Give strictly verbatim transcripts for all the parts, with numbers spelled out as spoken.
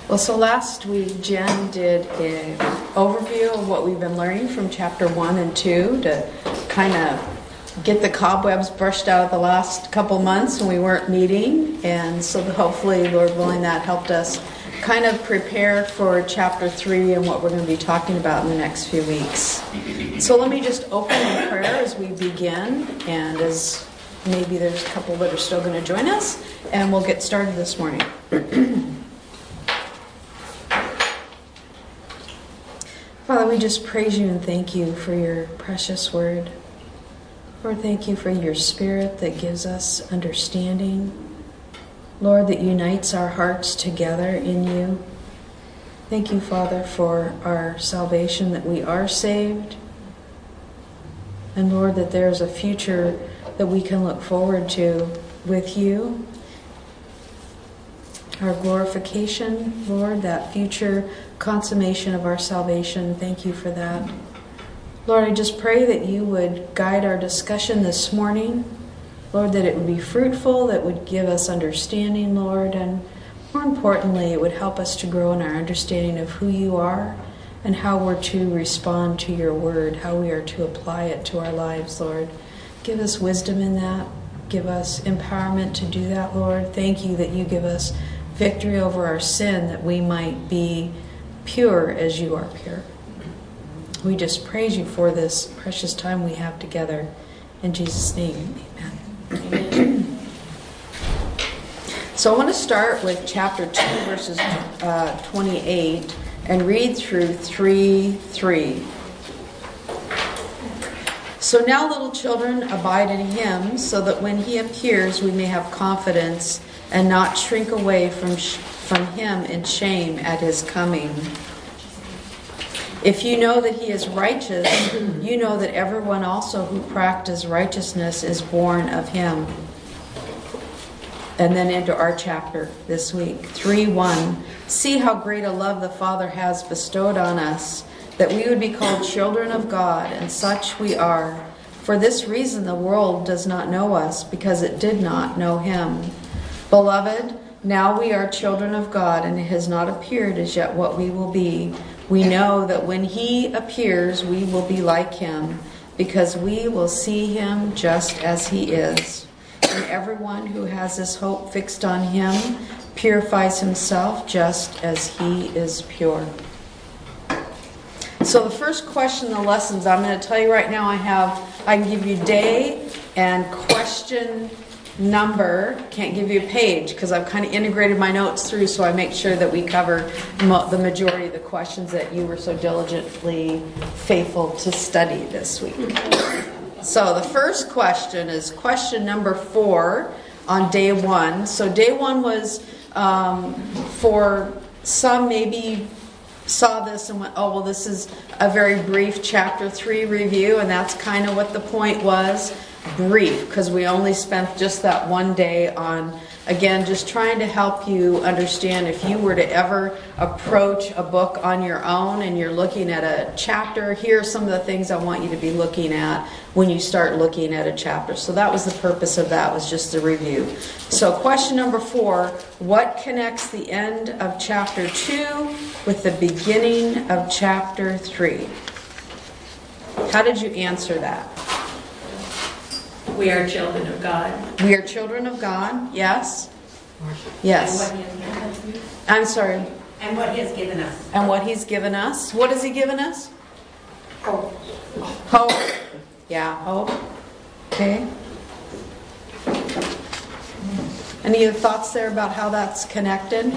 Well, so last week Jen did an overview of what we've been learning from chapter one and two to kind of get the cobwebs brushed out of the last couple months when we weren't meeting. And so hopefully, Lord willing, that helped us kind of prepare for chapter three and what we're going to be talking about in the next few weeks. So let me just open in prayer as we begin, and as maybe there's a couple that are still going to join us, and we'll get started this morning. Father, we just praise you and thank you for your precious word. Lord, thank you for your spirit that gives us understanding. Lord, that unites our hearts together in you. Thank you, Father, for our salvation, that we are saved. And Lord, that there's a future that we can look forward to with you. Our glorification, Lord, that future consummation of our salvation. Thank you for that. Lord, I just pray that you would guide our discussion this morning. Lord, that it would be fruitful, that would give us understanding, Lord, and more importantly, it would help us to grow in our understanding of who you are and how we're to respond to your word, how we are to apply it to our lives, Lord. Give us wisdom in that. Give us empowerment to do that, Lord. Thank you that you give us victory over our sin, that we might be pure as you are pure. We just praise you for this precious time we have together. In Jesus' name, amen. Amen. So I want to start with chapter two, verses uh, twenty-eight, and read through three three. So now, little children, abide in him, so that when he appears, we may have confidence and not shrink away from sh- from him in shame at his coming. If you know that he is righteous, you know that everyone also who practices righteousness is born of him. And then into our chapter this week, three one. See how great a love the Father has bestowed on us, that we would be called children of God, and such we are. For this reason the world does not know us, because it did not know him. Beloved, now we are children of God, and it has not appeared as yet what we will be. We know that when he appears, we will be like him, because we will see him just as he is. And everyone who has this hope fixed on him purifies himself just as he is pure. So the first question in the lessons, I'm going to tell you right now, I have, I can give you day and question number. Can't give you a page because I've kind of integrated my notes through, so I make sure that we cover mo- the majority of the questions that you were so diligently faithful to study this week. So the first question is question number four on day one. So day one was um, for some maybe saw this and went, oh, well, this is a very brief chapter three review, and that's kind of what the point was. Brief, because we only spent just that one day on, again, just trying to help you understand if you were to ever approach a book on your own and you're looking at a chapter, here are some of the things I want you to be looking at when you start looking at a chapter. So that was the purpose of that, was just the review. So question number four, what connects the end of chapter two with the beginning of chapter three? How did you answer that? We are children of God. We are children of God, yes? Yes. And what he has given us. I'm sorry. And what he has given us. And what he's given us. What has he given us? Hope. Hope. Yeah, hope. Okay. Any other thoughts there about how that's connected?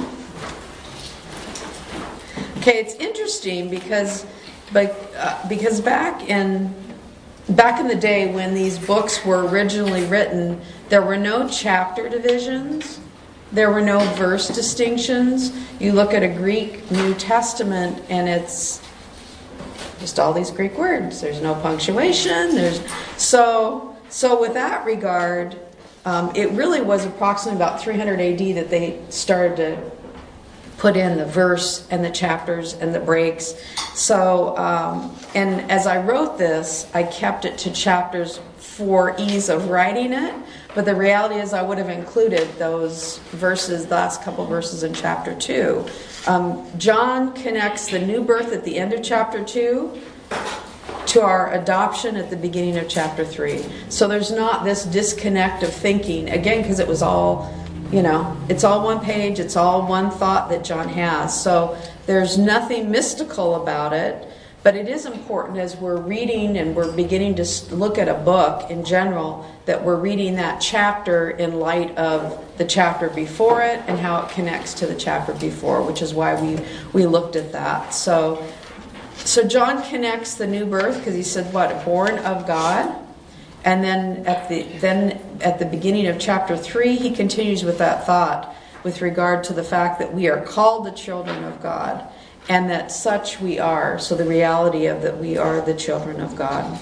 Okay, it's interesting because, but, uh, because back in... Back in the day when these books were originally written, there were no chapter divisions. There were no verse distinctions. You look at a Greek New Testament and it's just all these Greek words. There's no punctuation. There's so so with that regard, um, it really was approximately about three hundred A D that they started to put in the verse and the chapters and the breaks. So, um, and as I wrote this, I kept it to chapters for ease of writing it. But the reality is I would have included those verses, the last couple verses in chapter two. Um, John connects the new birth at the end of chapter two to our adoption at the beginning of chapter three. So there's not this disconnect of thinking, again, because it was all, you know, it's all one page, it's all one thought that John has. So there's nothing mystical about it, but it is important as we're reading and we're beginning to look at a book in general that we're reading that chapter in light of the chapter before it and how it connects to the chapter before, which is why we, we looked at that. So So John connects the new birth because he said, what, born of God? And then at the then at the beginning of chapter three, he continues with that thought with regard to the fact that we are called the children of God and that such we are. So the reality of that we are the children of God.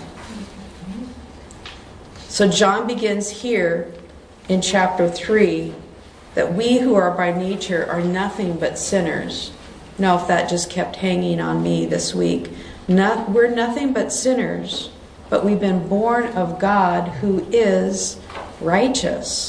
So John begins here in chapter three that we who are by nature are nothing but sinners. Now, if that just kept hanging on me this week. Not, we're nothing but sinners, but we've been born of God who is righteous.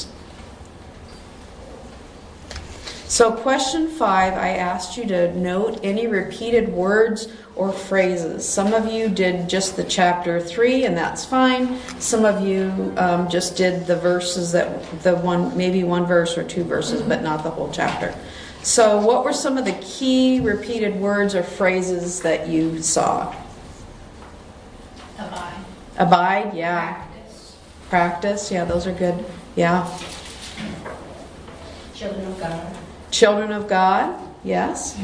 So question five, I asked you to note any repeated words or phrases. Some of you did just the chapter three, and that's fine. Some of you um, just did the verses, that the one, maybe one verse or two verses, but not the whole chapter. So what were some of the key repeated words or phrases that you saw? Abide. Abide, yeah. Practice. Practice, yeah, those are good. Yeah. Children of God. Children of God, yes.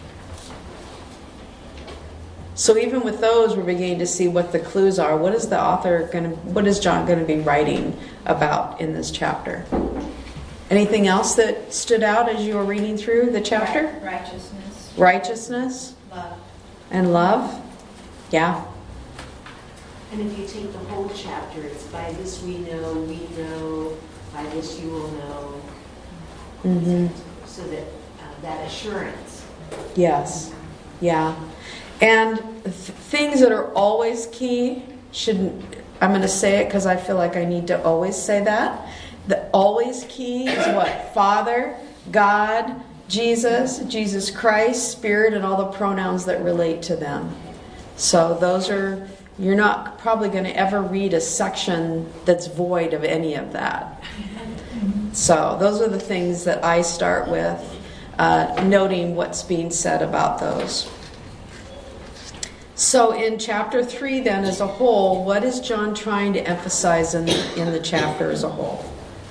So even with those, we're beginning to see what the clues are. What is the author going to, what is John going to be writing about in this chapter? Anything else that stood out as you were reading through the chapter? Righteousness. Righteousness. Love. And love. Yeah. And if you take the whole chapter, it's by this we know, we know, by this you will know. Mm-hmm. So that uh, that assurance. Yes. Yeah. And th- things that are always key shouldn't, I'm going to say it because I feel like I need to always say that. The always key is what? Father, God, Jesus, Jesus Christ, Spirit, and all the pronouns that relate to them. So those are, you're not probably going to ever read a section that's void of any of that. So those are the things that I start with, uh, noting what's being said about those. So in chapter three then as a whole, what is John trying to emphasize in, in the chapter as a whole?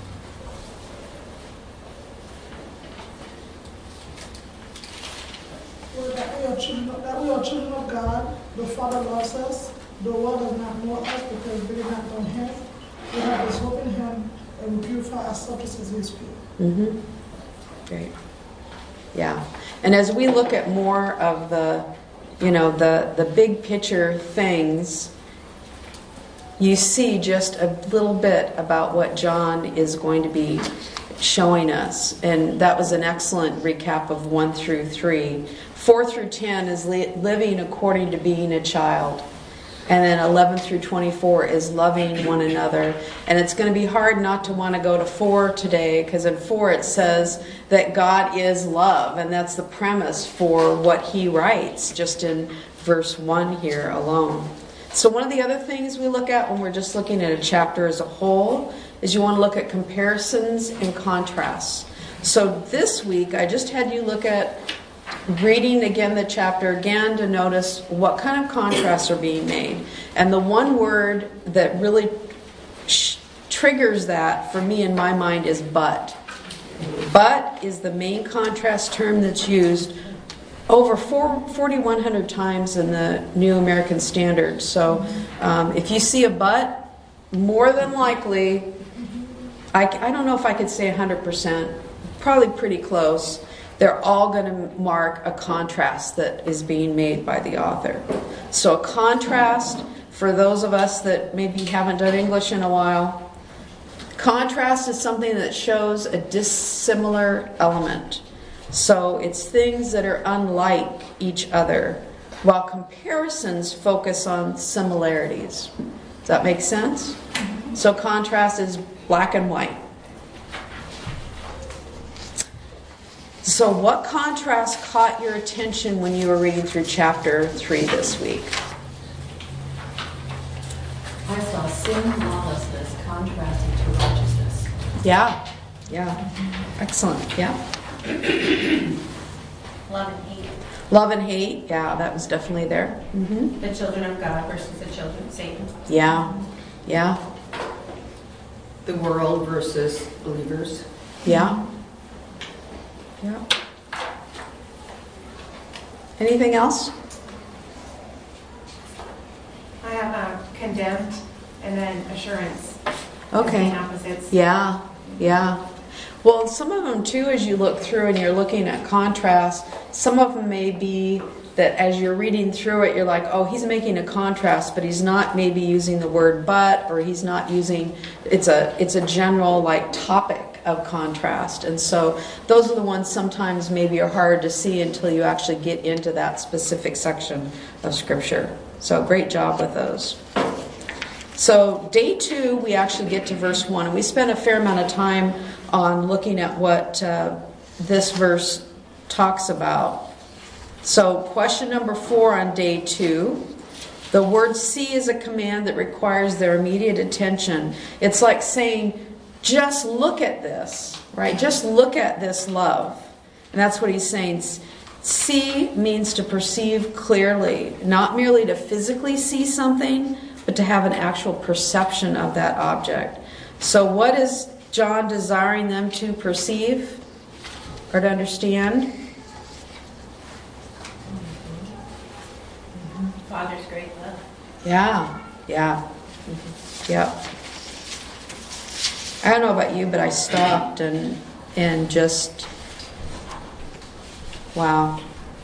That we, are children of, that we are children of God, the Father loves us, the world does not know us because we did not know Him. We have this hope in Him, and we purify ourselves as His people. Mm-hmm. Great. Yeah. And as we look at more of the, you know, the, the big picture things, you see just a little bit about what John is going to be showing us. And that was an excellent recap of one through three. Four through ten is li- living according to being a child. And then eleven through twenty-four is loving one another. And it's going to be hard not to want to go to four today, because in four it says that God is love. And that's the premise for what he writes, just in verse one here alone. So one of the other things we look at when we're just looking at a chapter as a whole is you want to look at comparisons and contrasts. So this week I just had you look at reading again the chapter again to notice what kind of contrasts are being made. And the one word that really sh- triggers that for me in my mind is but. But is the main contrast term that's used over four thousand one hundred times in the New American Standard. So um, if you see a but, more than likely, I, I don't know if I could say one hundred percent, probably pretty close. They're all going to mark a contrast that is being made by the author. So a contrast, for those of us that maybe haven't done English in a while, contrast is something that shows a dissimilar element. So it's things that are unlike each other, while comparisons focus on similarities. Does that make sense? So contrast is black and white. So what contrast caught your attention when you were reading through chapter three this week? I saw sin and lawlessness contrasting to righteousness. Yeah, yeah. Excellent, yeah. Love and hate. Love and hate, yeah, that was definitely there. Mm-hmm. The children of God versus the children of Satan. Yeah, yeah, The world versus believers. yeah. Yeah. Anything else? I have uh, condemned and then assurance. Okay. Being opposites. Yeah, yeah. Well, some of them too, as you look through and you're looking at contrast, some of them may be that as you're reading through it, you're like, oh, he's making a contrast, but he's not maybe using the word but, or he's not using, it's a, it's a general like topic of contrast. And so those are the ones sometimes maybe are hard to see until you actually get into that specific section of Scripture. So great job with those. So day two, we actually get to verse one, and we spent a fair amount of time on looking at what uh, this verse talks about. So question number four on day two, the word see is a command that requires their immediate attention. It's like saying, just look at this, right? Just look at this love. And that's what he's saying. See means to perceive clearly, not merely to physically see something, but to have an actual perception of that object. So what is John desiring them to perceive or to understand? Father's great love. Yeah, yeah, yeah. I don't know about you, but I stopped and and just, wow.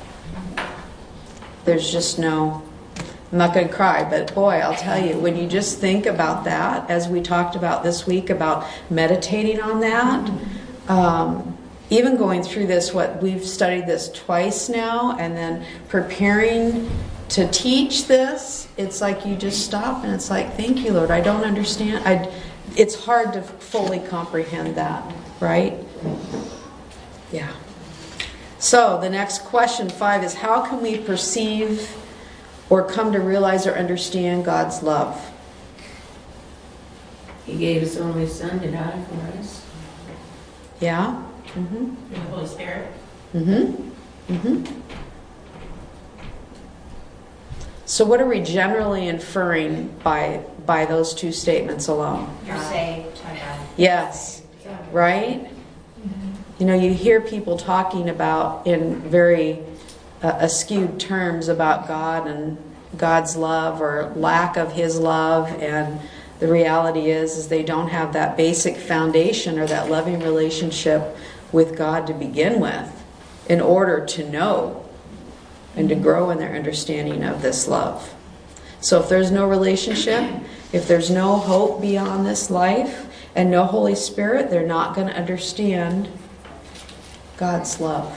There's just no, I'm not going to cry, but boy, I'll tell you, when you just think about that, as we talked about this week, about meditating on that, um, even going through this, what we've studied this twice now, and then preparing to teach this, it's like you just stop and it's like, thank you, Lord. I don't understand. I, it's hard to fully comprehend that, right? Yeah. So the next question, five, is how can we perceive or come to realize or understand God's love? He gave his only son to die for us. Yeah? Mm-hmm. The Holy Spirit. Mm-hmm. Mm-hmm. So what are we generally inferring by by those two statements alone? You're saved. Yes. Right? You know, you hear people talking about in very uh, askewed terms about God and God's love or lack of his love, and the reality is is they don't have that basic foundation or that loving relationship with God to begin with in order to know and to grow in their understanding of this love. So if there's no relationship, if there's no hope beyond this life and no Holy Spirit, they're not going to understand God's love.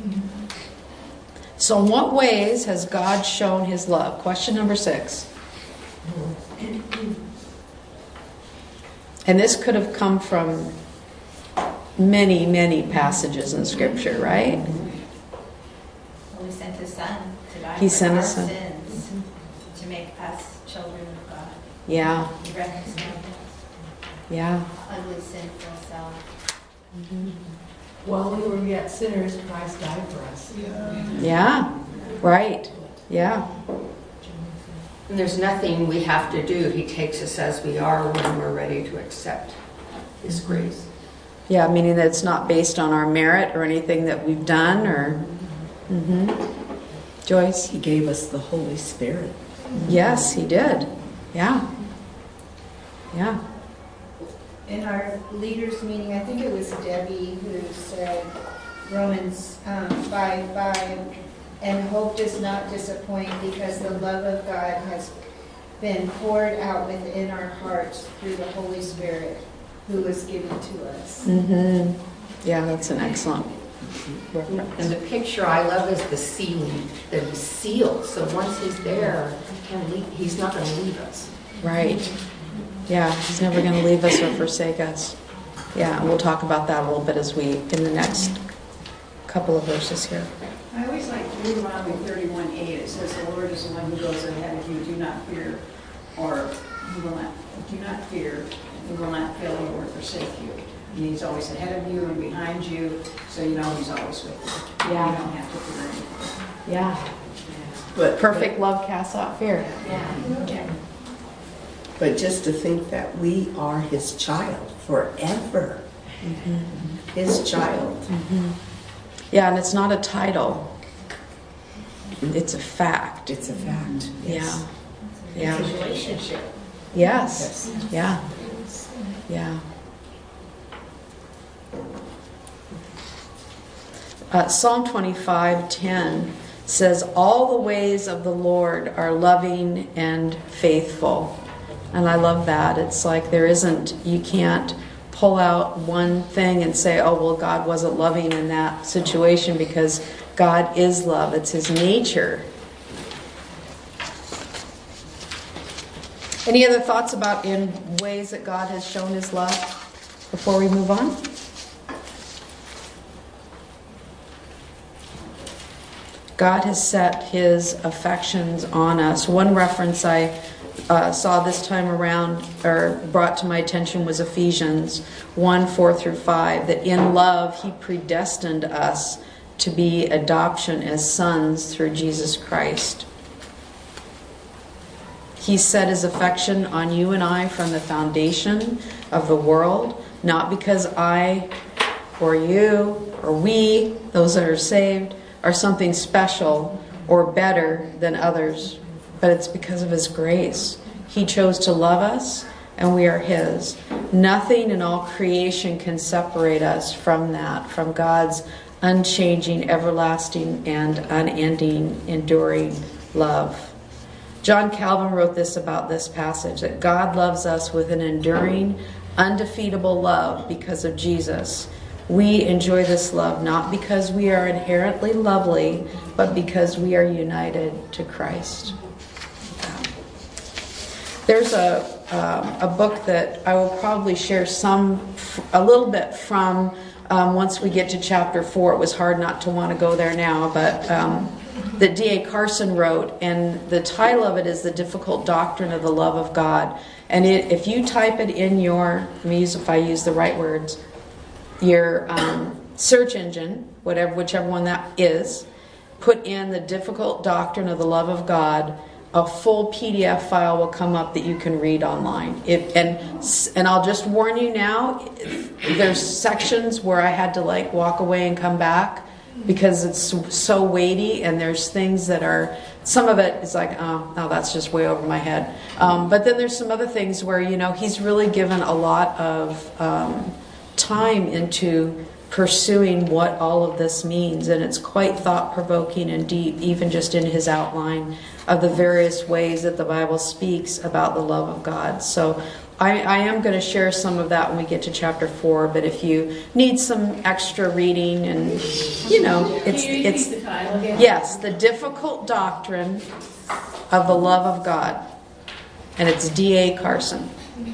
So in what ways has God shown his love? Question number six. And this could have come from many, many passages in Scripture, right? Well, he sent his son to die He for sent our his son. sins, to make us children of God. Yeah, He reconciled us. yeah. Ugly sin for ourselves. While we were yet sinners, Christ died for us. Yeah, right. Yeah, And there's nothing we have to do. He takes us as we are when we're ready to accept his grace. yeah. Meaning that it's not based on our merit or anything that we've done, or. Mm-hmm. Joyce. He gave us the Holy Spirit. Yes, he did. Yeah. Yeah. In our leaders meeting, I think it was Debbie who said Romans um, five five, and hope does not disappoint because the love of God has been poured out within our hearts through the Holy Spirit who was given to us. Mm-hmm. Yeah, that's an excellent reference. And the picture I love is the sealing, that he's sealed. So once he's there, he can't leave, he's not going to leave us. Right. Yeah, he's never going to leave us or forsake us. Yeah, and we'll talk about that a little bit as we, in the next couple of verses here. I always like Deuteronomy thirty-one eight. It says, the Lord is the one who goes ahead of you. Do not fear, or he will not, do not fear, he will not fail you or forsake you. And he's always ahead of you and behind you, so you know he's always with you. Yeah. You don't have to fear anything. Yeah. But Perfect love casts out fear. Yeah. Yeah. But just to think that we are his child forever. Mm-hmm. His child. Mm-hmm. Yeah, and it's not a title. It's a fact. It's a fact. Yes. Yeah. It's Yeah. a relationship. Yes. Yes. Yeah. Yeah. Uh, Psalm twenty-five ten says, all the ways of the Lord are loving and faithful. And I love that. It's like there isn't, you can't pull out one thing and say, oh, well, God wasn't loving in that situation, because God is love. It's his nature. Any other thoughts about in ways that God has shown his love before we move on? God has set his affections on us. One reference I uh, saw this time around, or brought to my attention, was Ephesians one, four through five, that in love he predestined us to be adoption as sons through Jesus Christ. He set his affection on you and I from the foundation of the world, not because I or you or we, those that are saved, are something special or better than others, but it's because of his grace. He chose to love us, and we are his. Nothing in all creation can separate us from that, from God's unchanging, everlasting, and unending, enduring love. John Calvin wrote this about this passage, that God loves us with an enduring, undefeatable love because of Jesus. We enjoy this love not because we are inherently lovely, but because we are united to Christ. There's a um, a book that I will probably share some, a little bit from um, once we get to chapter four. It was hard not to want to go there now, but um, that D A Carson wrote, and the title of it is The Difficult Doctrine of the Love of God. And it, if you type it in your, let me use, if I use the right words, your um, search engine, whatever, whichever one that is, put in The Difficult Doctrine of the Love of God, a full P D F file will come up that you can read online. It, and and I'll just warn you now, there's sections where I had to like walk away and come back because it's so weighty, and there's things that are, some of it is like, oh, no, that's just way over my head. Um, but then there's some other things where, you know, he's really given a lot of um, time into pursuing what all of this means, and it's quite thought-provoking and deep, even just in his outline of the various ways that the Bible speaks about the love of God. So I, I am going to share some of that when we get to chapter four, but if you need some extra reading, and you know, it's Can you it's repeat the title again? yes, The Difficult Doctrine of the Love of God, and it's D A Carson.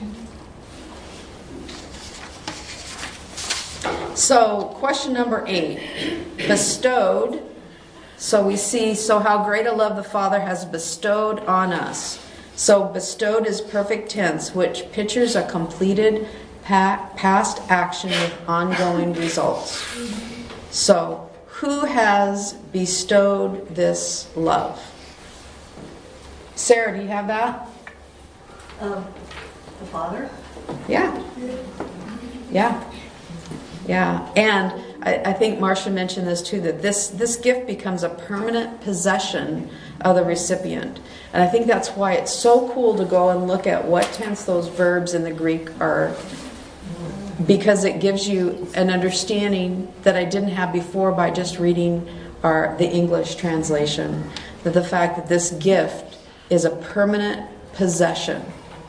So, question number eight, bestowed. So we see, so how great a love the Father has bestowed on us. So bestowed is perfect tense, which pictures a completed pa- past action with ongoing results. So, who has bestowed this love? Sarah, do you have that? Um, the Father? Yeah. Yeah. Yeah, and I, I think Marcia mentioned this too, that this, this gift becomes a permanent possession of the recipient. And I think that's why it's so cool to go and look at what tense those verbs in the Greek are, because it gives you an understanding that I didn't have before by just reading our, the English translation, that the fact that this gift is a permanent possession.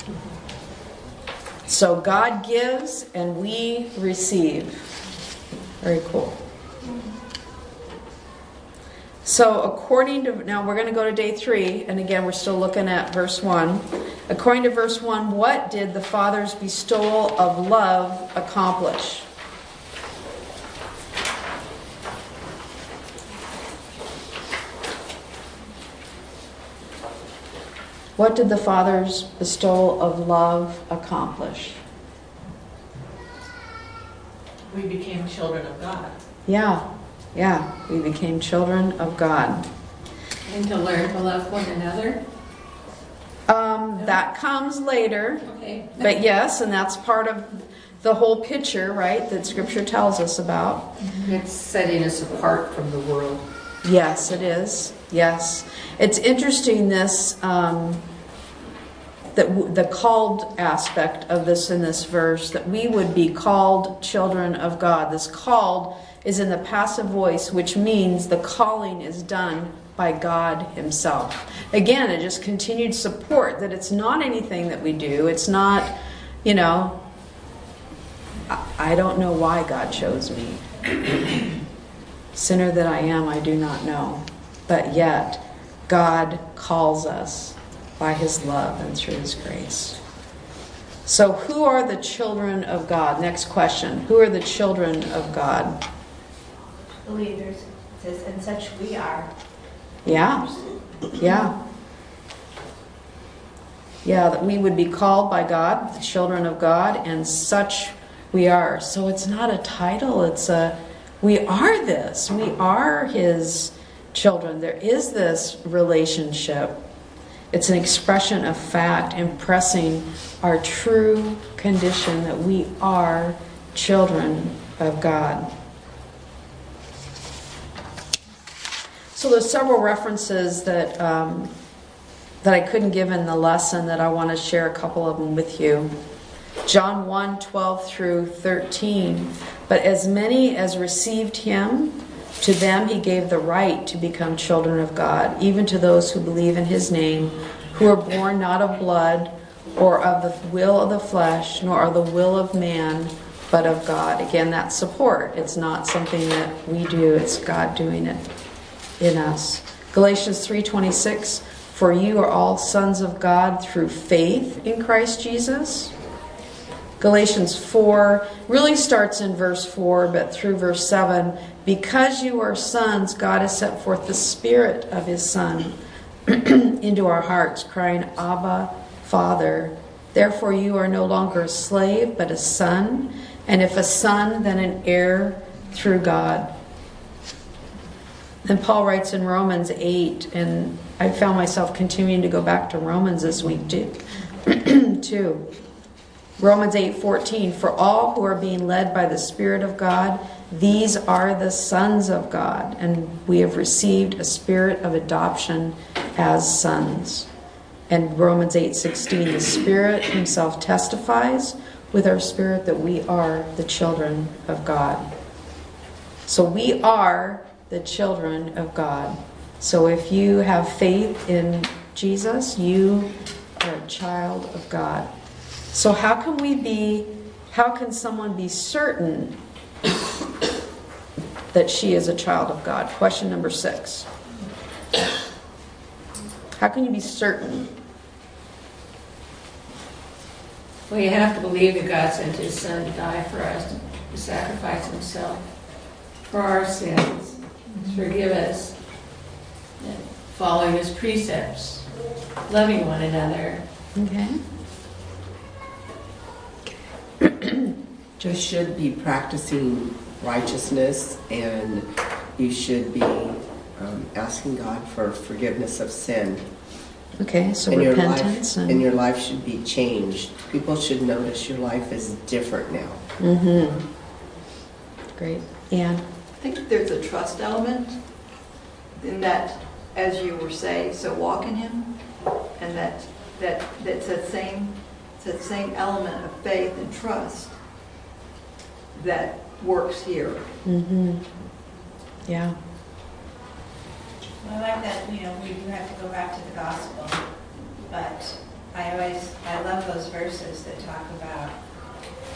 So God gives and we receive. Very cool. So according to, now we're going to go to day three, and again we're still looking at verse one. According to verse one, what did the Father's bestowal of love accomplish? What did the Father's bestowal of love accomplish? We became children of God. Yeah, yeah, we became children of God. And to learn to love one another. Um, that comes later, Okay. but yes, and that's part of the whole picture, right, that Scripture tells us about. It's setting us apart from the world. Yes, it is. Yes. It's interesting, this, um, that w- the called aspect of this in this verse, that we would be called children of God. This called is in the passive voice, which means the calling is done by God Himself. Again, it just continued support that it's not anything that we do. It's not, you know, I, I don't know why God chose me. Sinner that I am, I do not know. But yet, God calls us by His love and through His grace. So who are the children of God? Next question. Who are the children of God? Believers, it says, and such we are. Yeah. Yeah. Yeah, that we would be called by God, the children of God, and such we are. So it's not a title, it's a, we are this. We are His children. There is this relationship. It's an expression of fact, impressing our true condition that we are children of God. So there's several references that um, that I couldn't give in the lesson that I want to share a couple of them with you. John one, twelve through thirteen. But as many as received Him, to them He gave the right to become children of God, even to those who believe in His name, who are born not of blood, or of the will of the flesh, nor of the will of man, but of God. Again, that's support. It's not something that we do. It's God doing it in us. Galatians three twenty-six, for you are all sons of God through faith in Christ Jesus. Galatians four really starts in verse four, but through verse seven, because you are sons, God has sent forth the Spirit of His Son into our hearts, crying, Abba, Father. Therefore you are no longer a slave, but a son, and if a son, then an heir through God. Then Paul writes in Romans eight, and I found myself continuing to go back to Romans this week too. too. Romans eight fourteen, for all who are being led by the Spirit of God, these are the sons of God, and we have received a spirit of adoption as sons. And Romans eight sixteen, the Spirit Himself testifies with our spirit that we are the children of God. So we are the children of God. So if you have faith in Jesus, you are a child of God. So how can we be, how can someone be certain that she is a child of God? Question number six. How can you be certain? Well, you have to believe that God sent His Son to die for us, to sacrifice Himself for our sins, to forgive us, and following His precepts, loving one another. Okay. You should be practicing righteousness, and you should be um, asking God for forgiveness of sin. Okay, so and repentance. Your life, and... and your life should be changed. People should notice your life is different now. Mm-hmm. Great. Anne? I think there's a trust element in that, as you were saying, so walk in Him, and that that that's that same it's that same element of faith and trust that works here. Mm-hmm. Yeah. Well, I like that, you know, we do have to go back to the gospel, but I always, I love those verses that talk about,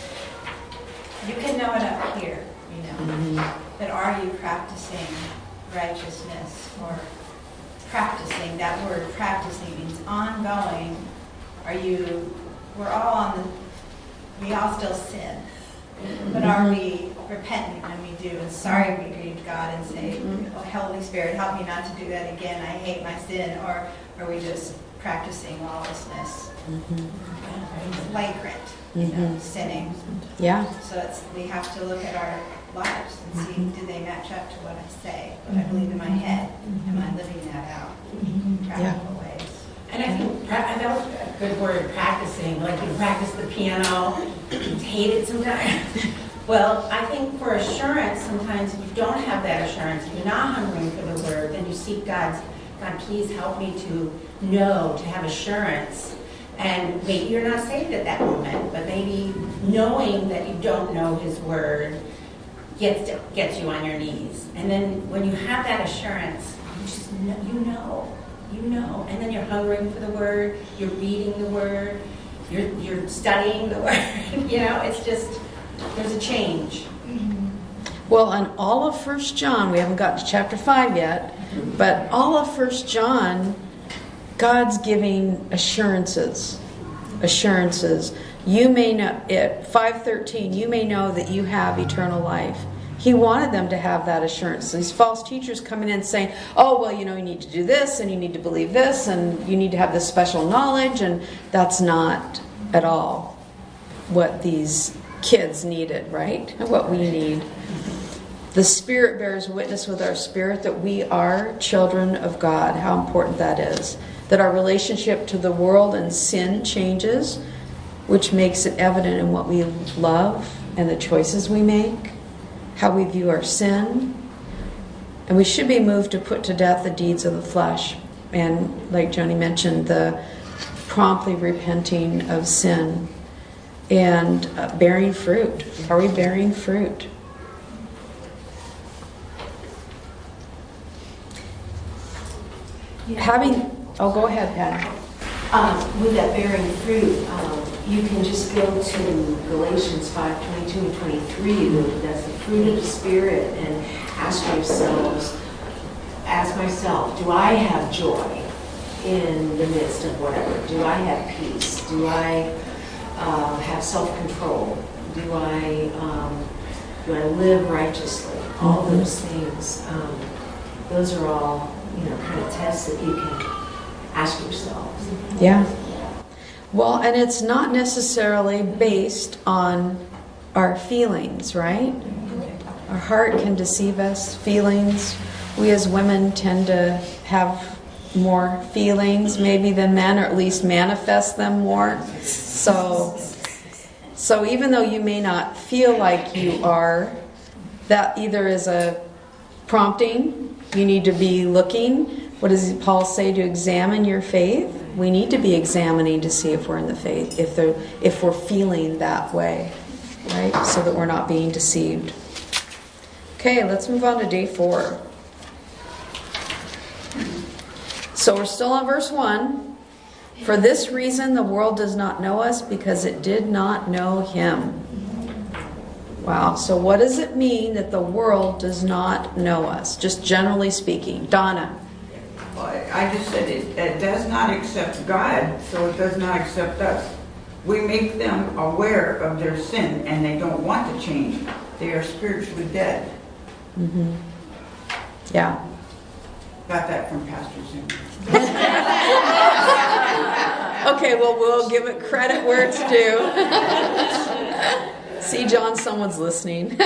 you can know it up here, you know, Mm-hmm. but are you practicing righteousness or practicing. That word practicing means ongoing. Are you, we're all on the, we all still sin. But are we repentant when we do and sorry we grieved God and say, oh, Holy Spirit, help me not to do that again. I hate my sin. Or are we just practicing lawlessness? Mm-hmm. Flagrant, you know, mm-hmm. sinning. Yeah. So it's, we have to look at our lives and see, mm-hmm. do they match up to what I say, what I believe in my head? Mm-hmm. Am I living that out in practical yeah. ways? And I think pra- that was a good word, practicing. Like you practice the piano, you hate it sometimes. Well, I think for assurance, sometimes if you don't have that assurance, if you're not hungering for the word, then you seek God's, God, please help me to know, to have assurance. And maybe you're not saved at that moment, but maybe knowing that you don't know his word gets gets you on your knees. And then when you have that assurance, you just know, you know. You know, and then you're hungering for the word, you're reading the word, you're you're studying the word. You know, it's just, there's a change. Well, on all of First John, we haven't got to chapter five yet, but all of First John, God's giving assurances. Assurances. You may know, at five thirteen, you may know that you have eternal life. He wanted them to have that assurance. These false teachers coming in saying, oh, well, you know, you need to do this, and you need to believe this, and you need to have this special knowledge, and that's not at all what these kids needed, right? What we need. The Spirit bears witness with our spirit that we are children of God. How important that is. That our relationship to the world and sin changes, which makes it evident in what we love and the choices we make. How we view our sin. And we should be moved to put to death the deeds of the flesh. And like Joni mentioned, the promptly repenting of sin. And uh, bearing fruit. Are we bearing fruit? Yeah. Having, oh, go ahead, Patty. Um, with that bearing fruit, um, you can just go to Galatians five twenty-two and twenty-three, that's the fruit of the Spirit, and ask yourselves, ask myself, do I have joy in the midst of whatever? Do I have peace? Do I uh, have self-control? Do I um, do I live righteously? All mm-hmm. those things, um, those are all, you know, kind of tests that you can ask yourselves. Yeah. Well, and it's not necessarily based on our feelings, right? Our heart can deceive us. Feelings. We as women tend to have more feelings maybe than men, or at least manifest them more. So, so even though you may not feel like you are, that either is a prompting. You need to be looking. What does Paul say? To examine your faith. We need to be examining to see if we're in the faith, if they're, if we're feeling that way, right? So that we're not being deceived. Okay, let's move on to day four. So we're still on verse one. For this reason the world does not know us, because it did not know him. Wow, so what does it mean that the world does not know us? Just generally speaking. Donna. Well, I just said it, it does not accept God, so it does not accept us. We make them aware of their sin, and they don't want to change. They are spiritually dead. Mm-hmm. Yeah. Got that from Pastor Zimmer. Okay, well, we'll give it credit where it's due. See, John, someone's listening.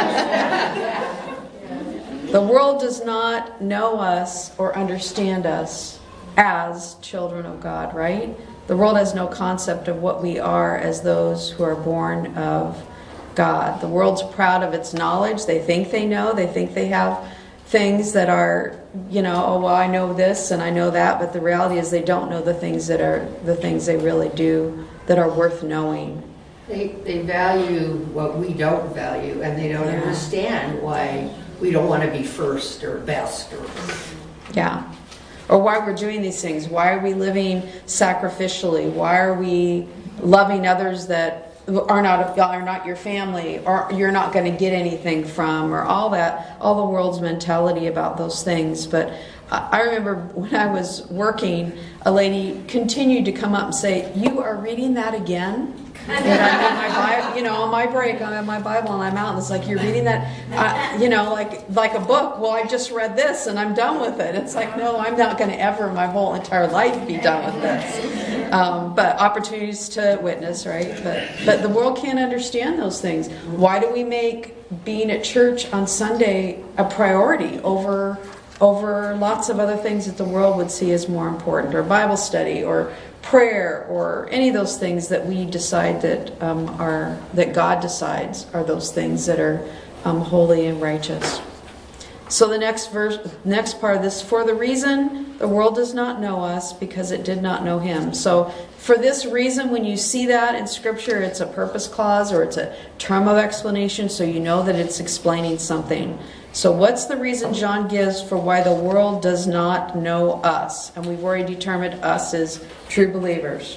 The world does not know us or understand us as children of God, right? The world has no concept of what we are as those who are born of God. The world's proud of its knowledge. They think they know. They think they have things that are, you know, oh, well, I know this and I know that, but the reality is they don't know the things that are the things they really do that are worth knowing. They they value what we don't value, and they don't yeah. understand why we don't want to be first or best. Or yeah. Or why we're doing these things. Why are we living sacrificially? Why are we loving others that are not are not your family, or you're not going to get anything from, or all that, all the world's mentality about those things. But I remember when I was working, a lady continued to come up and say, "You are reading that again?" And I'm in my Bible, you know, on my break, I'm in my Bible, and I'm out, and it's like, "You're reading that, uh, you know, like like a book." Well, I just read this, and I'm done with it. It's like, no, I'm not going to ever, my whole entire life, be done with this. Um, but opportunities to witness, right? But but the world can't understand those things. Why do we make being at church on Sunday a priority over over lots of other things that the world would see as more important, or Bible study, or prayer, or any of those things that we decide that um, are that God decides are those things that are um, holy and righteous. So the next verse, next part of this, for the reason the world does not know us because it did not know Him. So for this reason, when you see that in Scripture, it's a purpose clause or it's a term of explanation, so you know that it's explaining something. So what's the reason John gives for why the world does not know us? And we've already determined us as true believers.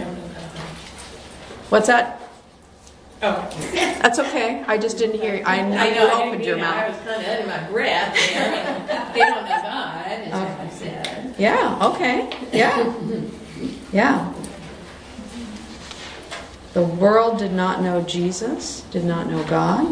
What's that? Oh. That's okay. I just didn't hear you. I know I you know, I opened didn't your mean- I mouth. was kind of under my breath there. They don't know God, is what I said. Yeah, okay. Yeah. Yeah. The world did not know Jesus, did not know God.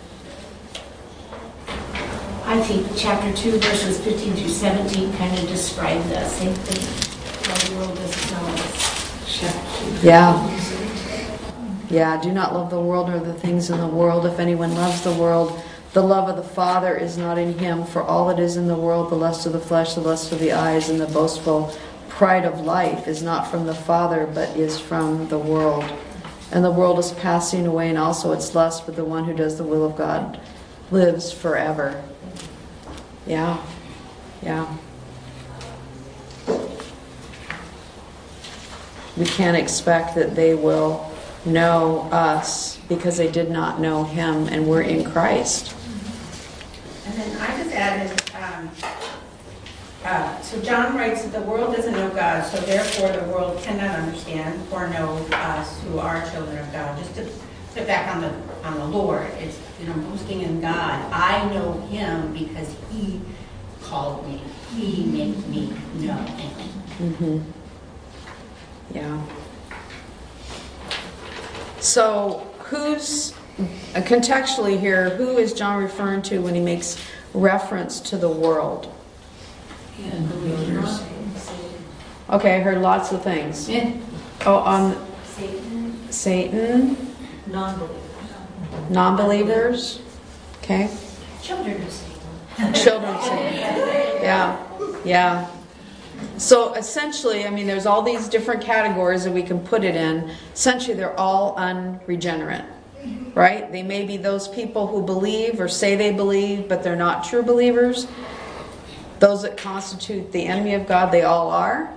I think chapter two, verses fifteen through seventeen kind of describe the same thing. Why the world doesn't know us. Yeah. Yeah, do not love the world or the things in the world. If anyone loves the world, the love of the Father is not in him. For all that is in the world, the lust of the flesh, the lust of the eyes, and the boastful pride of life is not from the Father, but is from the world. And the world is passing away, and also its lust, but the one who does the will of God lives forever. Yeah. Yeah. We can't expect that they will know us because they did not know Him, and we're in Christ. And then I just added, um, uh, so John writes that the world doesn't know God, so therefore the world cannot understand or know us who are children of God. Just to put it back on the on the Lord, it's, you know, boasting in God. I know Him because He called me. He made me know Him. Mm-hmm. Yeah. So, who's, uh, contextually here, who is John referring to when he makes reference to the world? And believers. Okay, I heard lots of things. Yeah. Oh, on Satan, Satan, non-believers. non-believers. Okay. Children of Satan. Children of Satan. Yeah. Yeah. So essentially, I mean, there's all these different categories that we can put it in. Essentially, they're all unregenerate, right? They may be those people who believe or say they believe, but they're not true believers. Those that constitute the enemy of God, they all are.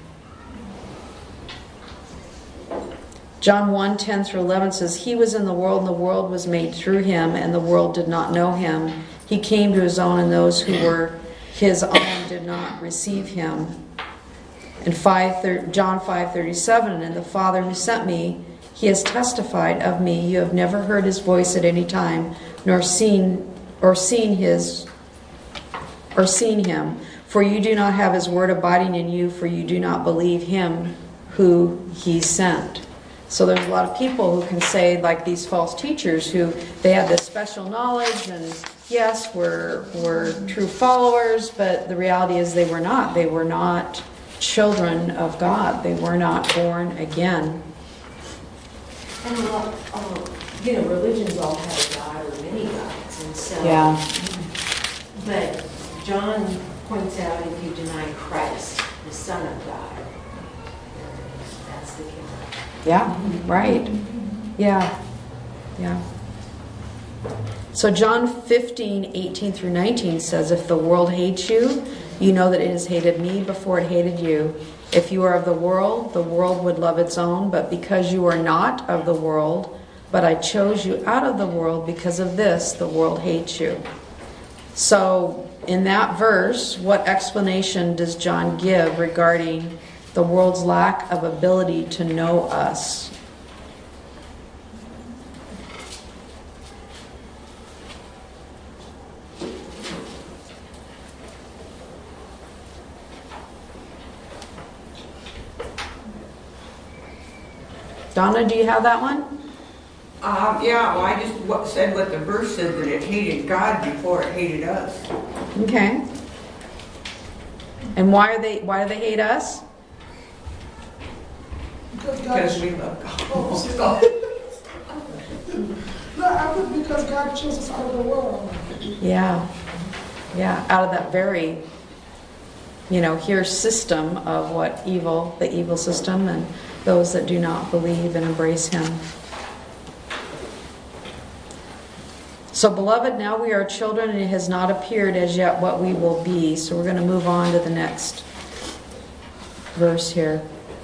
John one, ten through eleven says, He was in the world, and the world was made through Him, and the world did not know Him. He came to His own, and those who were His own did not receive Him. And five, John five thirty-seven, and the Father who sent me, He has testified of me. You have never heard His voice at any time, nor seen or seen His or seen Him. For you do not have His word abiding in you, for you do not believe Him who He sent. So there's a lot of people who can say, like these false teachers, who they have this special knowledge, and yes, we're, we're true followers, but the reality is they were not. They were not children of God. They were not born again. And a lot, um, you know, religions all have a God or many gods, and so. Yeah. But John points out if you deny Christ, the Son of God, that's the killer. Yeah, right. Yeah, yeah. So John fifteen, eighteen through nineteen says, If the world hates you, you know that it has hated me before it hated you. If you are of the world, the world would love its own, but because you are not of the world, but I chose you out of the world, because of this, the world hates you. So in that verse, what explanation does John give regarding the world's lack of ability to know us? Donna, do you have that one? Um, yeah, well, I just what, said what the verse said, that it hated God before it hated us. Okay. And why are they? Why do they hate us? Because God, Because we love God. oh, sorry. No, I think because God chose us out of the world. Yeah. Yeah. Out of that very, you know, here's system of what evil, the evil system, and those that do not believe and embrace Him. So, beloved, now we are children, and it has not appeared as yet what we will be. So we're going to move on to the next verse here.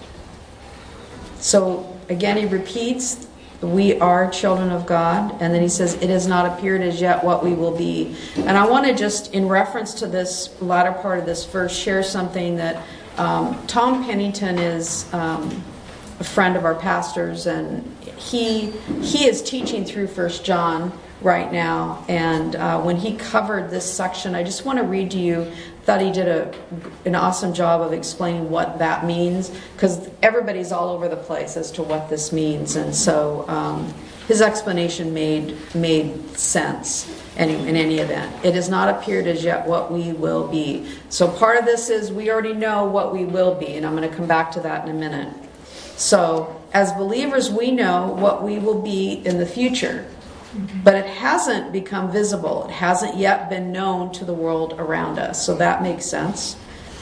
So, again, he repeats, we are children of God. And then he says, it has not appeared as yet what we will be. And I want to just, in reference to this latter part of this verse, share something that um, Tom Pennington is um, a friend of our pastor's, and he he is teaching through First John right now, and uh, when he covered this section, I just want to read to you. Thought he did a an awesome job of explaining what that means, because everybody's all over the place as to what this means, and so um, his explanation made made sense. Any, in any event, it has not appeared as yet what we will be. So part of this is we already know what we will be, and I'm going to come back to that in a minute. So as believers, we know what we will be in the future. But it hasn't become visible. It hasn't yet been known to the world around us. So that makes sense.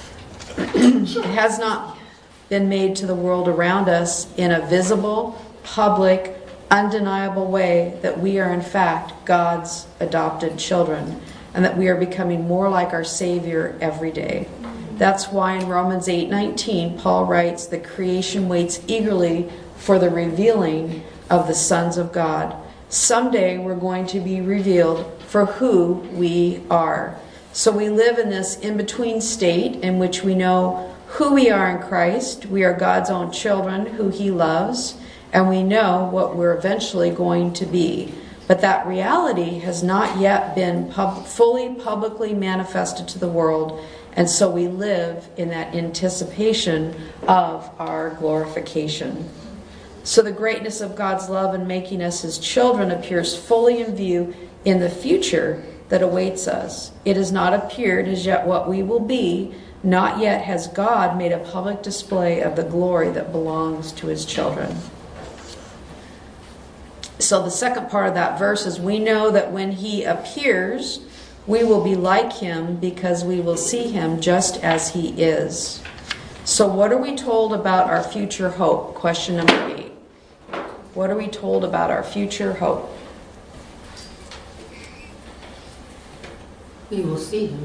It has not been made to the world around us in a visible, public, undeniable way that we are in fact God's adopted children, and that we are becoming more like our Savior every day. That's why in Romans eight nineteen, Paul writes that creation waits eagerly for the revealing of the sons of God. Someday we're going to be revealed for who we are. So we live in this in-between state in which we know who we are in Christ. We are God's own children who He loves, and we know what we're eventually going to be. But that reality has not yet been pub- fully publicly manifested to the world, and so we live in that anticipation of our glorification. So the greatness of God's love in making us His children appears fully in view in the future that awaits us. It has not appeared as yet what we will be. Not yet has God made a public display of the glory that belongs to His children. So the second part of that verse is, we know that when He appears, we will be like Him because we will see Him just as He is. So what are we told about our future hope? Question number eight. What are we told about our future hope? We will see Him.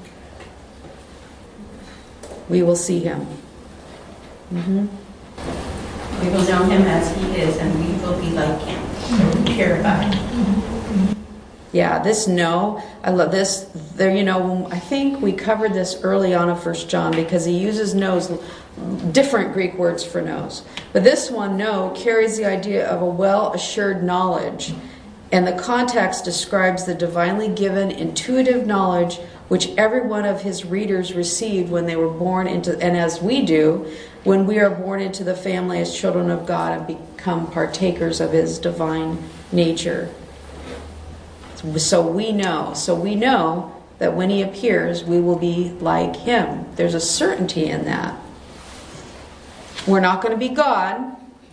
We will see Him. Mm-hmm. We will know Him as He is, and we will be like Him, purified. Yeah, this no, I love this. There, you know, I think we covered this early on in First John, because he uses no's, different Greek words for no's. But this one, no, carries the idea of a well-assured knowledge. And the context describes the divinely given intuitive knowledge which every one of his readers received when they were born into, and as we do, when we are born into the family as children of God and become partakers of His divine nature. So we know, so we know that when He appears, we will be like Him. There's a certainty in that. We're not going to be God,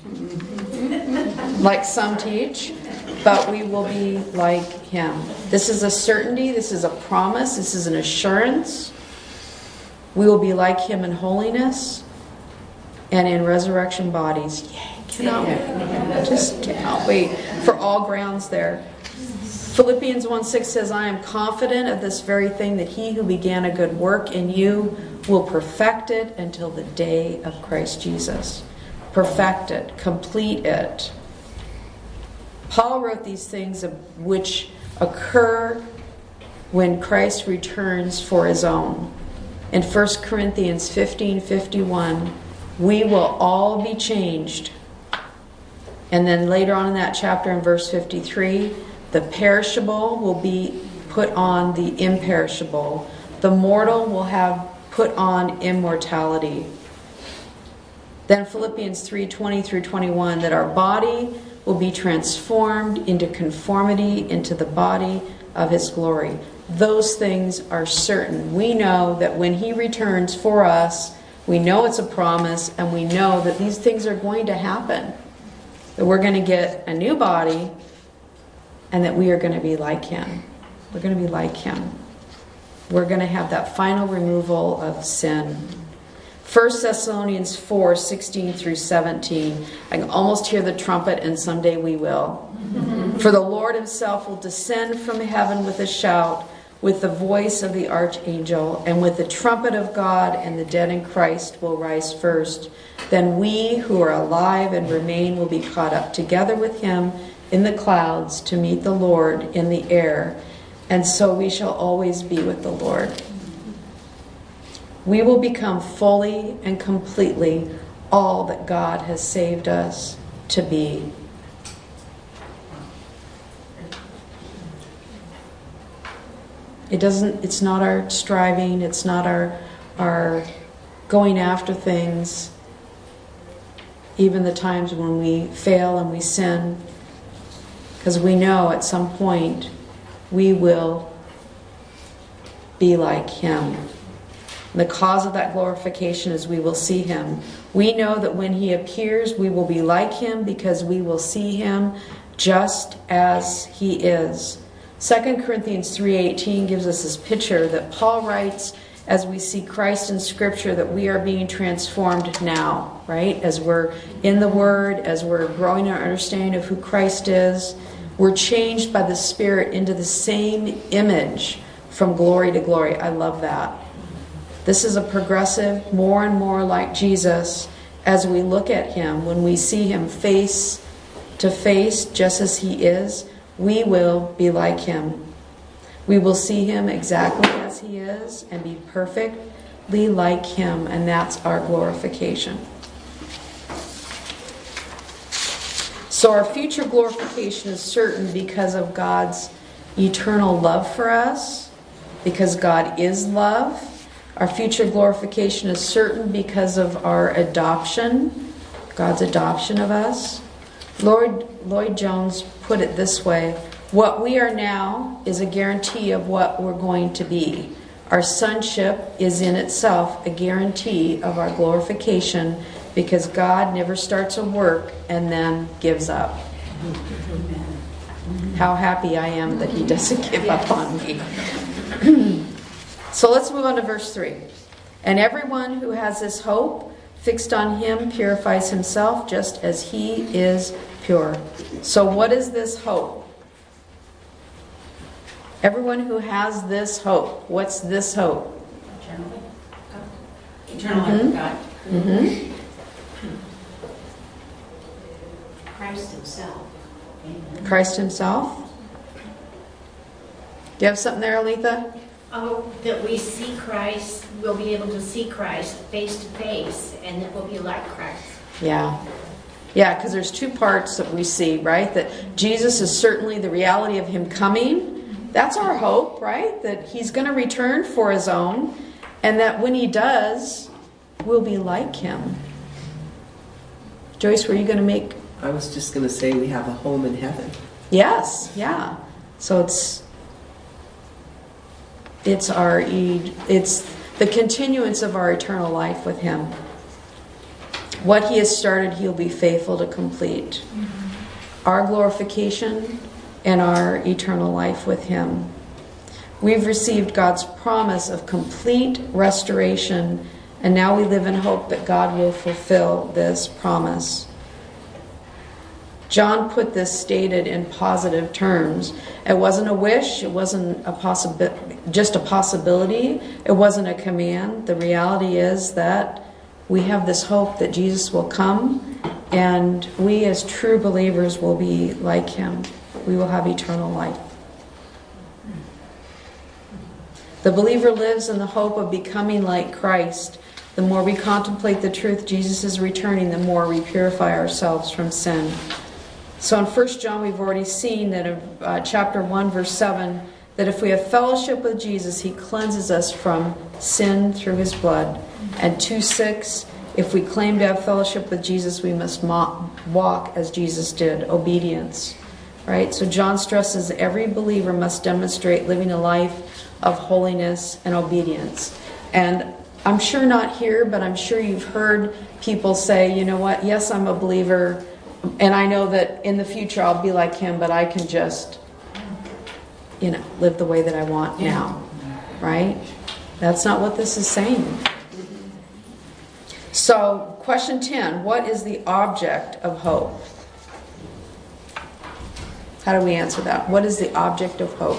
like some teach, but we will be like Him. This is a certainty, this is a promise, this is an assurance. We will be like Him in holiness and in resurrection bodies. Yay, cannot wait. Just cannot wait for all grounds there. Philippians one six says, I am confident of this very thing, that He who began a good work in you will perfect it until the day of Christ Jesus. Perfect it, complete it. Paul wrote these things which occur when Christ returns for His own. In First Corinthians fifteen fifty-one, we will all be changed. And then later on in that chapter, in verse fifty-three, the perishable will be put on the imperishable. The mortal will have put on immortality. Then Philippians three twenty through twenty-one, that our body will be transformed into conformity into the body of his glory. Those things are certain. We know that when he returns for us, we know it's a promise, and we know that these things are going to happen. That we're going to get a new body, and that we are going to be like him. We're going to be like him. We're going to have that final removal of sin. First Thessalonians four sixteen through seventeen. I can almost hear the trumpet, and someday we will. For the Lord himself will descend from heaven with a shout, with the voice of the archangel, and with the trumpet of God, and the dead in Christ will rise first. Then we who are alive and remain will be caught up together with him in the clouds to meet the Lord in the air, and so we shall always be with the Lord. We will become fully and completely all that God has saved us to be. It doesn't, it's not our striving, it's not our, our going after things, even the times when we fail and we sin, because we know at some point we will be like him. The cause of that glorification is we will see him. We know that when he appears, we will be like him because we will see him just as he is. Second Corinthians three eighteen gives us this picture that Paul writes as we see Christ in Scripture, that we are being transformed now, right? As we're in the Word, as we're growing our understanding of who Christ is, we're changed by the Spirit into the same image from glory to glory. I love that. This is a progressive, more and more like Jesus as we look at him. When we see him face to face, just as he is, we will be like him. We will see him exactly as he is and be perfectly like him, and that's our glorification. So our future glorification is certain because of God's eternal love for us, because God is love. Our future glorification is certain because of our adoption, God's adoption of us. Lloyd, Lloyd Jones put it this way: what we are now is a guarantee of what we're going to be. Our sonship is in itself a guarantee of our glorification, because God never starts a work and then gives up. How happy I am that he doesn't give up on me. So let's move on to verse three. And everyone who has this hope fixed on him purifies himself just as he is pure. So what is this hope? Everyone who has this hope. What's this hope? Eternal life. Eternal life with God. Mm-hmm. Christ himself. Christ himself. Do you have something there, Aletha? Oh, that we see Christ, we'll be able to see Christ face to face, and that we'll be like Christ. Yeah. Yeah, because there's two parts that we see, right? That Jesus is certainly the reality of him coming. That's our hope, right? That he's going to return for his own, and that when he does, we'll be like him. Joyce, were you going to make... I was just going to say we have a home in heaven. Yes, yeah. So it's... It's our it's the continuance of our eternal life with him. What he has started, he'll be faithful to complete. Mm-hmm. Our glorification and our eternal life with him. We've received God's promise of complete restoration, and now we live in hope that God will fulfill this promise. John put this stated in positive terms. It wasn't a wish. It wasn't a possibility, just a possibility. It wasn't a command. The reality is that we have this hope that Jesus will come, and we as true believers will be like him. We will have eternal life. The believer lives in the hope of becoming like Christ. The more we contemplate the truth Jesus is returning, the more we purify ourselves from sin. So in First John, we've already seen that in uh, chapter one, verse seven, that if we have fellowship with Jesus, he cleanses us from sin through his blood. And two six, If we claim to have fellowship with Jesus, we must mo- walk as Jesus did, obedience. Right? So John stresses every believer must demonstrate living a life of holiness and obedience. And I'm sure not here, but I'm sure you've heard people say, you know what, yes, I'm a believer, and I know that in the future I'll be like him, but I can just, you know, live the way that I want now. Right? That's not what this is saying. So, question ten, what is the object of hope? How do we answer that? What is the object of hope?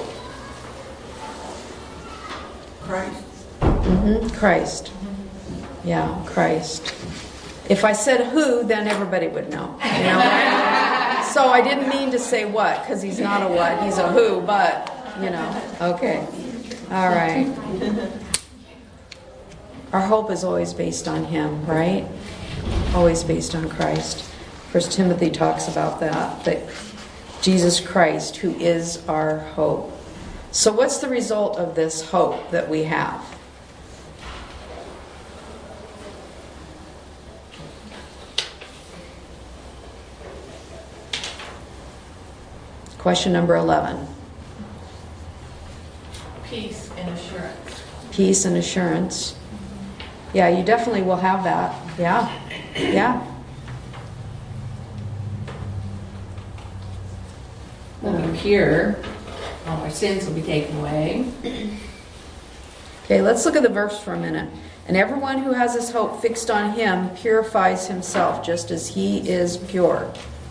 Christ. Mm-hmm. Christ. Yeah, Christ. If I said who, then everybody would know. You know, right? So I didn't mean to say what, because he's not a what, he's a who, but, you know, okay. All right. Our hope is always based on him, right? Always based on Christ. First Timothy talks about that, that Jesus Christ, who is our hope. So what's the result of this hope that we have? Question number eleven. Peace and assurance. Peace and assurance. Yeah, you definitely will have that. Yeah. Yeah. We'll be pure. All our sins will be taken away. Okay, let's look at the verse for a minute. And everyone who has his hope fixed on him purifies himself just as he is pure.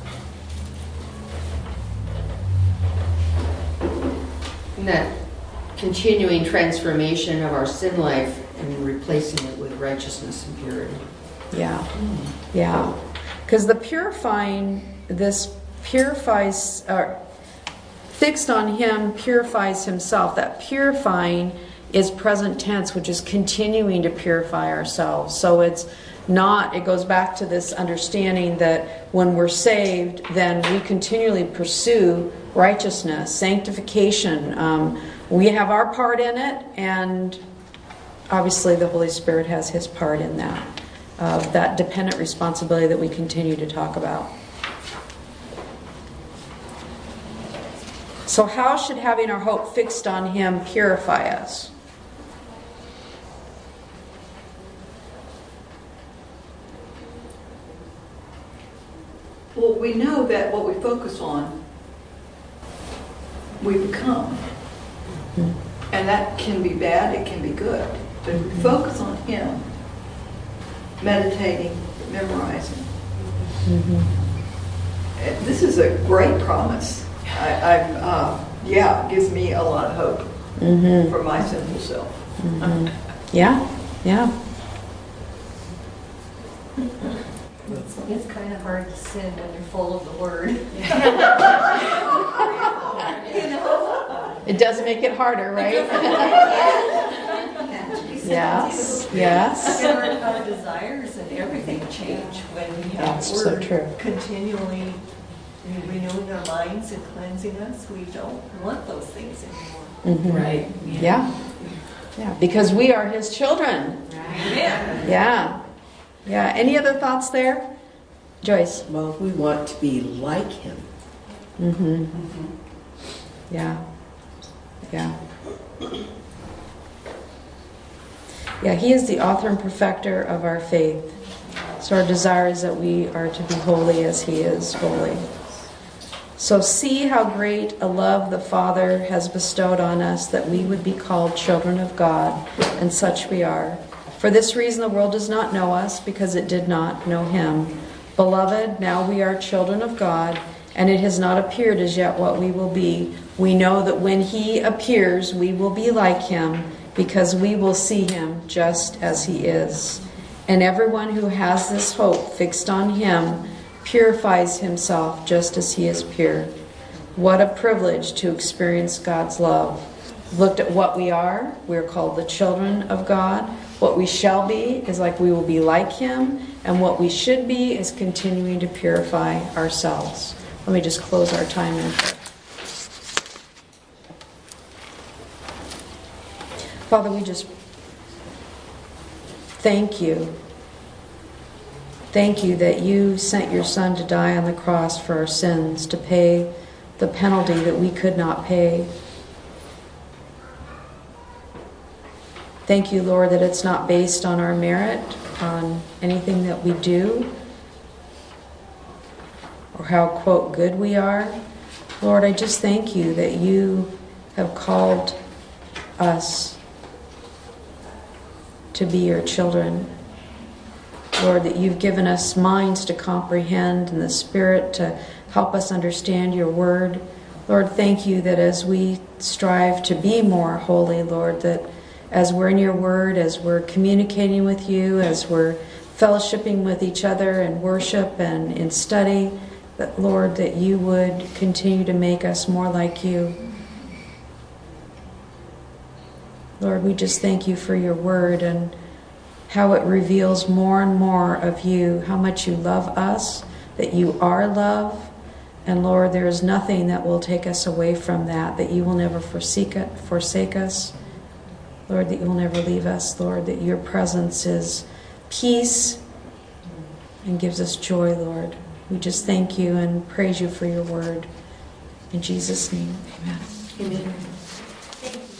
And that continuing transformation of our sin life and replacing it with righteousness and purity. Yeah. Yeah. Because the purifying, this purifies, uh, fixed on him purifies himself. That purifying is present tense, which is continuing to purify ourselves. So it's not, it goes back to this understanding that when we're saved, then we continually pursue righteousness, sanctification. Um, we have our part in it, and obviously the Holy Spirit has his part in that. Uh, that dependent responsibility that we continue to talk about. So how should having our hope fixed on him purify us? Well, we know that what we focus on, we become. And that can be bad, it can be good. But if we focus on him, meditating, memorizing. Mm-hmm. This is a great promise. I, I uh, yeah, it gives me a lot of hope mm-hmm. for my sinful self. Mm-hmm. Yeah, yeah. It's kind of hard to sin when you're full of the Word. You know? It does make it harder, right? Yes, yes. And our, our desires and everything change when we have That's Word so true. continually renewing our minds and cleansing us. We don't want those things anymore. Mm-hmm. Right. Yeah. yeah. Yeah, because we are his children. Yeah. Yeah. Yeah. Any other thoughts there? Joyce? Well, we want to be like him. Mm-hmm. Mm-hmm. Yeah. Yeah. Yeah, he is the author and perfecter of our faith. So our desire is that we are to be holy as he is holy. So see how great a love the Father has bestowed on us, that we would be called children of God, and such we are. For this reason the world does not know us, because it did not know him. Beloved, now we are children of God, and it has not appeared as yet what we will be. We know that when he appears, we will be like him, because we will see him just as he is. And everyone who has this hope fixed on him purifies himself just as he is pure. What a privilege to experience God's love. Looked at what we are, we're called the children of God. What we shall be is like we will be like him, and what we should be is continuing to purify ourselves. Let me just close our time in prayer. Father, we just thank you Thank you that you sent your Son to die on the cross for our sins, to pay the penalty that we could not pay. Thank you, Lord, that it's not based on our merit, on anything that we do, or how, quote, good we are. Lord, I just thank you that you have called us to be your children. Lord, that you've given us minds to comprehend and the Spirit to help us understand your word. Lord, thank you that as we strive to be more holy, Lord, that as we're in your word, as we're communicating with you, as we're fellowshipping with each other in worship and in study, that, Lord, that you would continue to make us more like you. Lord, we just thank you for your word and how it reveals more and more of you, how much you love us, that you are love. And Lord, there is nothing that will take us away from that, that you will never forsake it, forsake us. Lord, that you will never leave us. Lord, that your presence is peace and gives us joy, Lord. We just thank you and praise you for your word. In Jesus' name, amen. Amen. Thank you.